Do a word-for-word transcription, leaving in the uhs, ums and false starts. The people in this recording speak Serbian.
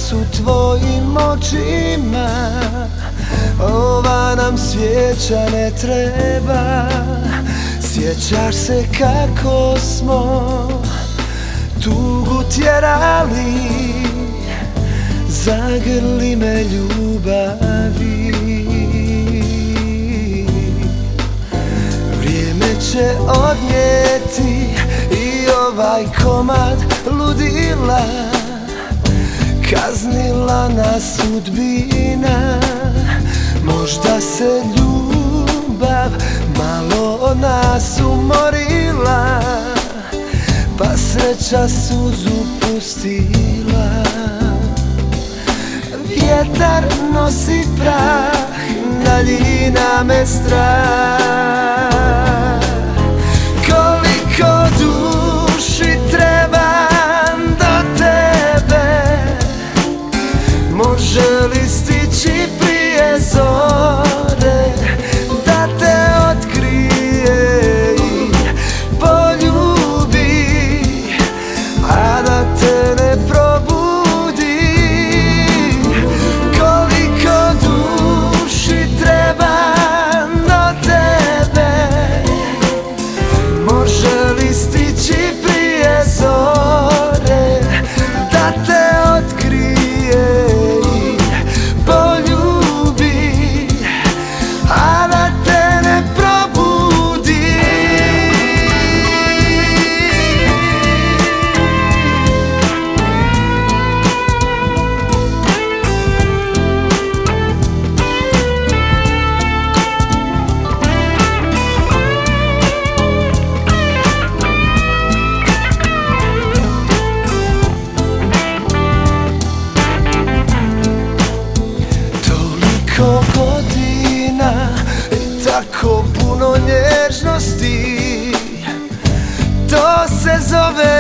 nas u tvojim očima. Ova nam svijeća ne treba. Sjećaš se kako smo tugu tjerali, zagrli me ljubavi. Vrijeme će odnijeti i ovaj komad ludila, kaznila nas sudbina. Možda se ljubav malo nas umorila, pa sreća suzu pustila. Vjetar nosi prah, daljina me strah. Koliko duši trebam do tebe, može li stići prije zore da te otkrije i poljubi, a da te ne probudi? Koliko duši trebam do tebe, može li stići prije zore da te otkrije i poljubi, a da te ne probudi? Toliko godina i tako puno nježnosti, to se zove